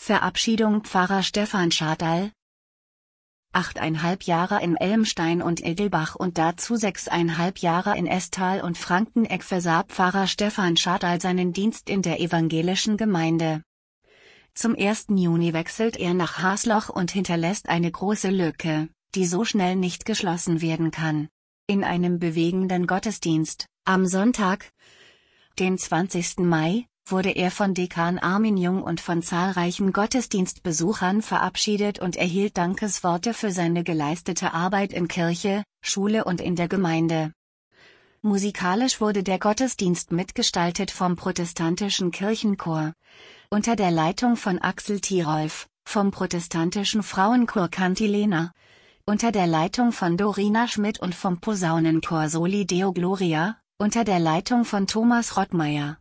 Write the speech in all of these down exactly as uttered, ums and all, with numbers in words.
Verabschiedung Pfarrer Stefan Schadal. Achteinhalb Jahre in Elmstein und Egelbach und dazu sechseinhalb Jahre in Esthal und Frankeneck versah Pfarrer Stefan Schadal seinen Dienst in der evangelischen Gemeinde. Zum ersten Juni wechselt er nach Hasloch und hinterlässt eine große Lücke, die so schnell nicht geschlossen werden kann. In einem bewegenden Gottesdienst, am Sonntag, den zwanzigsten Mai, wurde er von Dekan Armin Jung und von zahlreichen Gottesdienstbesuchern verabschiedet und erhielt Dankesworte für seine geleistete Arbeit in Kirche, Schule und in der Gemeinde. Musikalisch wurde der Gottesdienst mitgestaltet vom protestantischen Kirchenchor, unter der Leitung von Axel Tirolf, vom protestantischen Frauenchor Cantilena, unter der Leitung von Dorina Schmidt und vom Posaunenchor Soli Deo Gloria, unter der Leitung von Thomas Rottmeier.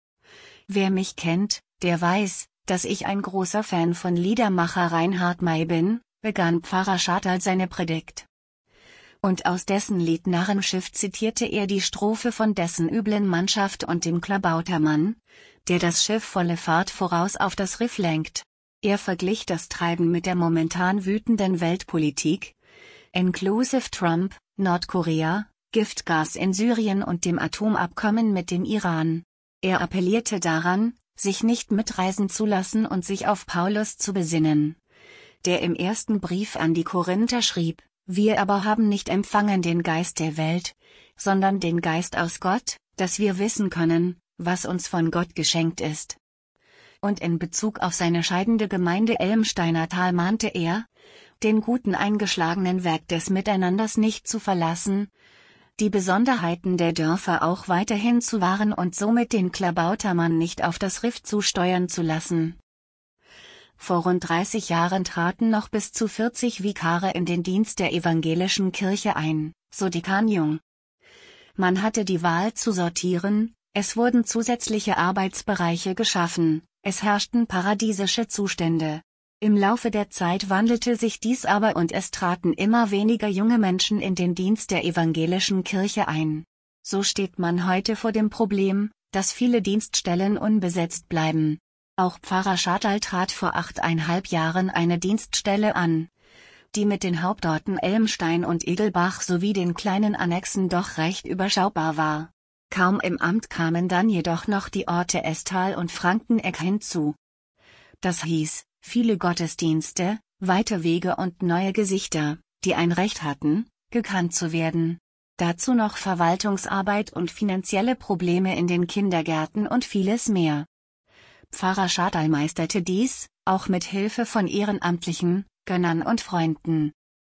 Wer mich kennt, der weiß, dass ich ein großer Fan von Liedermacher Reinhard May bin, begann Pfarrer Schadal seine Predigt. Und aus dessen Lied Narrenschiff zitierte er die Strophe von dessen üblen Mannschaft und dem Klabautermann, der das Schiff volle Fahrt voraus auf das Riff lenkt. Er verglich das Treiben mit der momentan wütenden Weltpolitik, inclusive Trump, Nordkorea, Giftgas in Syrien und dem Atomabkommen mit dem Iran. Er appellierte daran, sich nicht mitreißen zu lassen und sich auf Paulus zu besinnen, der im ersten Brief an die Korinther schrieb: Wir aber haben nicht empfangen den Geist der Welt, sondern den Geist aus Gott, dass wir wissen können, was uns von Gott geschenkt ist. Und in Bezug auf seine scheidende Gemeinde Elmsteiner Tal mahnte er, den guten eingeschlagenen Weg des Miteinanders nicht zu verlassen, die Besonderheiten der Dörfer auch weiterhin zu wahren und somit den Klabautermann nicht auf das Riff zusteuern zu lassen. Vor rund dreißig Jahren traten noch bis zu vierzig Vikare in den Dienst der evangelischen Kirche ein, so Dekan Jung. Man hatte die Wahl zu sortieren, es wurden zusätzliche Arbeitsbereiche geschaffen, es herrschten paradiesische Zustände. Im Laufe der Zeit wandelte sich dies aber und es traten immer weniger junge Menschen in den Dienst der evangelischen Kirche ein. So steht man heute vor dem Problem, dass viele Dienststellen unbesetzt bleiben. Auch Pfarrer Schadal trat vor achteinhalb Jahren eine Dienststelle an, die mit den Hauptorten Elmstein und Egelbach sowie den kleinen Annexen doch recht überschaubar war. Kaum im Amt kamen dann jedoch noch die Orte Esthal und Frankeneck hinzu. Das hieß, viele Gottesdienste, weite Wege und neue Gesichter, die ein Recht hatten, gekannt zu werden. Dazu noch Verwaltungsarbeit und finanzielle Probleme in den Kindergärten und vieles mehr. Pfarrer Schadal meisterte dies, auch mit Hilfe von Ehrenamtlichen, Gönnern und Freunden.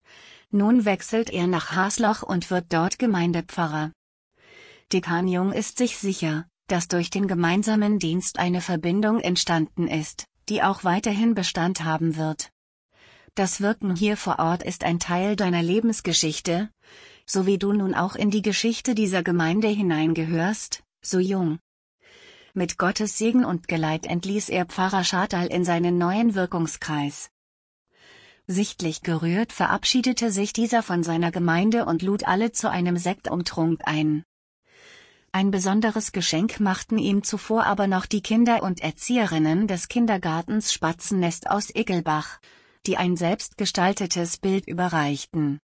Nun wechselt er nach Hasloch und wird dort Gemeindepfarrer. Dekan Jung ist sich sicher, dass durch den gemeinsamen Dienst eine Verbindung entstanden ist, die auch weiterhin Bestand haben wird. Das Wirken hier vor Ort ist ein Teil deiner Lebensgeschichte, so wie du nun auch in die Geschichte dieser Gemeinde hineingehörst, so Jung. Mit Gottes Segen und Geleit entließ er Pfarrer Schadal in seinen neuen Wirkungskreis. Sichtlich gerührt verabschiedete sich dieser von seiner Gemeinde und lud alle zu einem Sektumtrunk ein. Ein besonderes Geschenk machten ihm zuvor aber noch die Kinder und Erzieherinnen des Kindergartens Spatzennest aus Egelbach, die ein selbstgestaltetes Bild überreichten.